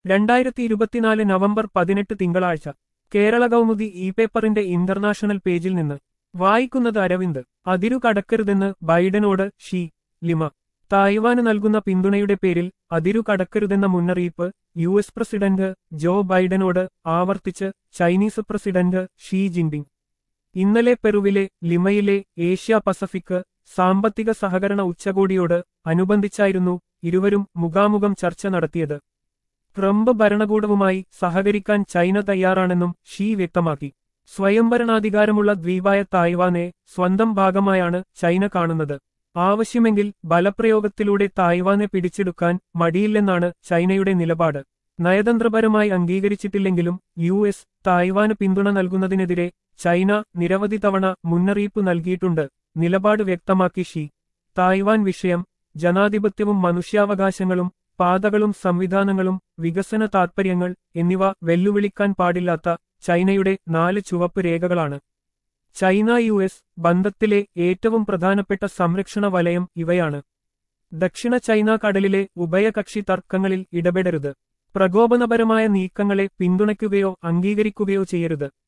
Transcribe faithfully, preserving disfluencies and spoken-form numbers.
രണ്ടായിരത്തി ഇരുപത്തിനാല് നവംബർ പതിനെട്ട് തിങ്കളാഴ്ച കേരള കൗമുദി ഇ പേപ്പറിന്റെ ഇന്റർനാഷണൽ പേജിൽ നിന്ന് വായിക്കുന്നത് അരവിന്ദ്. അതിരു കടക്കരുതെന്ന് ബൈഡനോട് ഷീ ലിമ. തായ്വാന് നൽകുന്ന പിന്തുണയുടെ പേരിൽ അതിരു കടക്കരുതെന്ന മുന്നറിയിപ്പ് യു എസ് പ്രസിഡന്റ് ജോ ബൈഡനോട് ആവർത്തിച്ച് ചൈനീസ് പ്രസിഡന്റ് ഷീ ജിൻപിങ്. ഇന്നലെ പെറുവിലെ ലിമയിലെ ഏഷ്യ പസഫിക് സാമ്പത്തിക സഹകരണ ഉച്ചകോടിയോട് അനുബന്ധിച്ചായിരുന്നു ഇരുവരും മുഖാമുഖം ചർച്ച നടത്തിയത്. ട്രംപ് ഭരണകൂടവുമായി സഹകരിക്കാൻ ചൈന തയ്യാറാണെന്നും ഷീ വ്യക്തമാക്കി. സ്വയംഭരണാധികാരമുള്ള ദ്വീപായ തായ്വാനെ സ്വന്തം ഭാഗമായാണ് ചൈന കാണുന്നത്. ആവശ്യമെങ്കിൽ ബലപ്രയോഗത്തിലൂടെ തായ്വാനെ പിടിച്ചെടുക്കാൻ മടിയില്ലെന്നാണ് ചൈനയുടെ നിലപാട്. നയതന്ത്രപരമായി അംഗീകരിച്ചിട്ടില്ലെങ്കിലും യു എസ് തായ്വാന് പിന്തുണ നൽകുന്നതിനെതിരെ ചൈന നിരവധി തവണ മുന്നറിയിപ്പ് നൽകിയിട്ടുണ്ട്. നിലപാട് വ്യക്തമാക്കി ഷീ. തായ്വാൻ വിഷയം ജനാധിപത്യവും മനുഷ്യാവകാശങ്ങളും പാതകളും സംവിധാനങ്ങളും വികസന താൽപര്യങ്ങൾ എന്നിവ വെല്ലുവിളിക്കാൻ പാടില്ലാത്ത ചൈനയുടെ നാല് ചുവപ്പ് രേഖകളാണ്. ചൈന യു എസ് ബന്ധത്തിലെ ഏറ്റവും പ്രധാനപ്പെട്ട സംരക്ഷണ വലയം ഇവയാണ്. ദക്ഷിണ ചൈന കടലിലെ ഉഭയകക്ഷി തർക്കങ്ങളിൽ ഇടപെടരുത്. പ്രകോപനപരമായ നീക്കങ്ങളെ പിന്തുണയ്ക്കുകയോ അംഗീകരിക്കുകയോ ചെയ്യരുത്.